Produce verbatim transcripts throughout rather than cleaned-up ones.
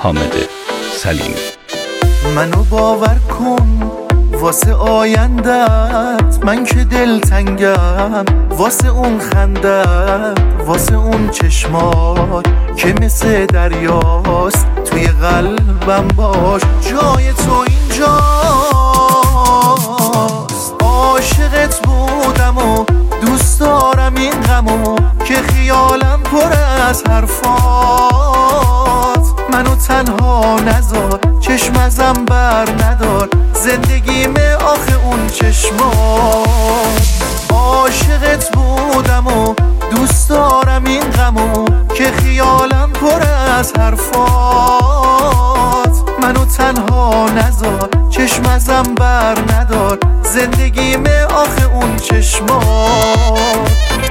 حامد سلیمی. منو باور کن واسه آیندت، من که دلتنگم واسه اون خندت، واسه اون چشمات که مثل دریاست. توی قلبم باش، جای تو اینجاست. عاشقت بودم و دوست دارم این غمو که خیالم پر از حرفات. منو تنها نذار، چشم ازم بر ندار، زندگیمه آخه اون چشمات. عاشقت بودم و دوست دارم این غمو که خیالم پر از حرفات. منو تنها نذار، چشم ازم بر ندار، زندگیمه آخه اون چشمات.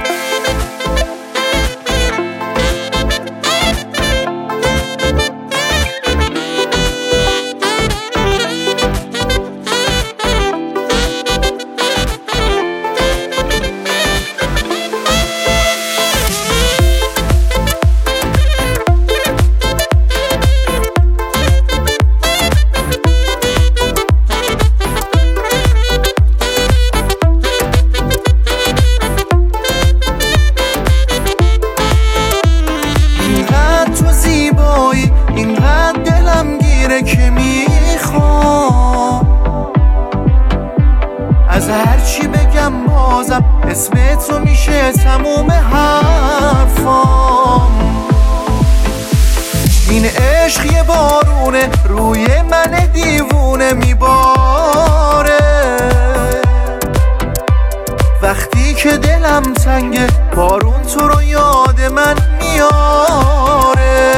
اینقدر دلم گیره که میخوام از هرچی بگم بازم اسم تو میشه تموم حرفام. این عشق یه بارونه روی من دیوونه میباره. وقتی که دلم تنگه بارون تو رو یاد من میاره.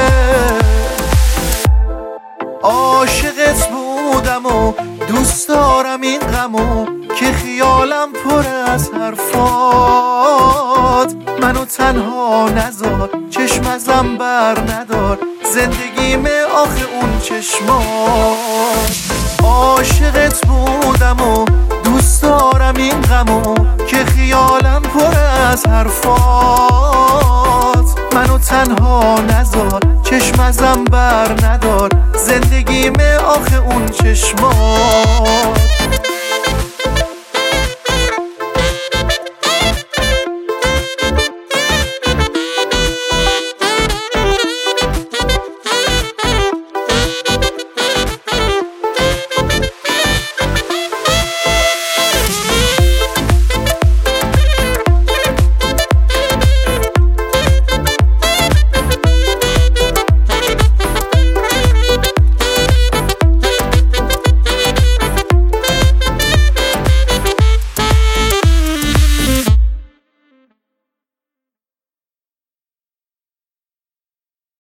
عاشقت بودم و دوست دارم این غمو که خیالم پر از حرفات. منو تنها نذار، چشم ازم بر ندار، زندگیمه آخه اون چشمات. عاشقت بودم و دوست دارم این غمو که خیالم پر از حرفات. منو تنها نذار، چشم ازم بر ندار، زندگیمه آخه اون چشمات.